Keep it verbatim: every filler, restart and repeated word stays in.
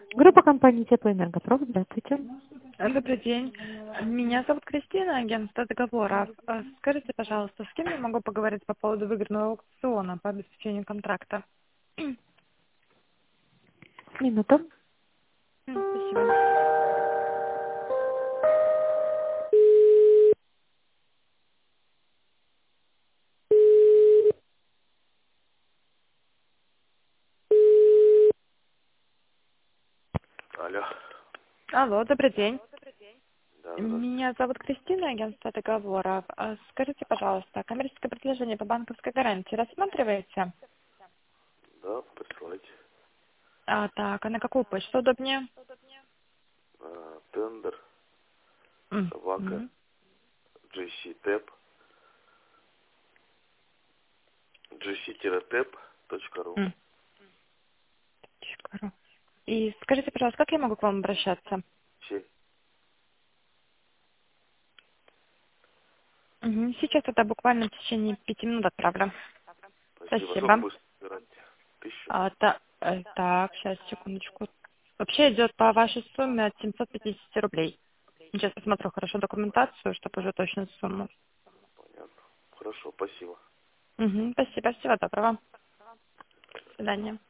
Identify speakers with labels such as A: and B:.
A: Группа компании Теплоэнергопром. Здравствуйте.
B: Добрый день. Меня зовут Кристина, агентство договоров. А Скажите, пожалуйста, с кем я могу поговорить по поводу выигранного аукциона по обеспечению контракта?
A: Минуту.
B: М, Спасибо.
C: Алло.
B: Алло, добрый день.
C: Да, здравствуйте.
B: Меня зовут Кристина, агентство договоров. А Скажите, пожалуйста, коммерческое предложение по банковской гарантии рассматриваете?
C: Да, присылайте.
B: А, так, а на какую почту удобнее?
C: А, тендер,
B: М,
C: собака,
B: м,
C: gctep, gc-tep.ru.
B: м. Точка ру. И скажите, пожалуйста, как я могу к вам обращаться?
C: Все.
B: Мгм. Сейчас это буквально в течение пяти минут отправлю.
C: Спасибо. Сколько
B: Спасибо.
C: будет гарантия? Тысячу?
B: А, та- э, так, сейчас, секундочку. Вообще идет по вашей сумме от семьсот пятьдесят рублей. Сейчас посмотрю хорошо документацию, чтобы уже точную сумму.
C: Понятно. Хорошо, спасибо.
B: Мгм. Спасибо, всего доброго. До свидания.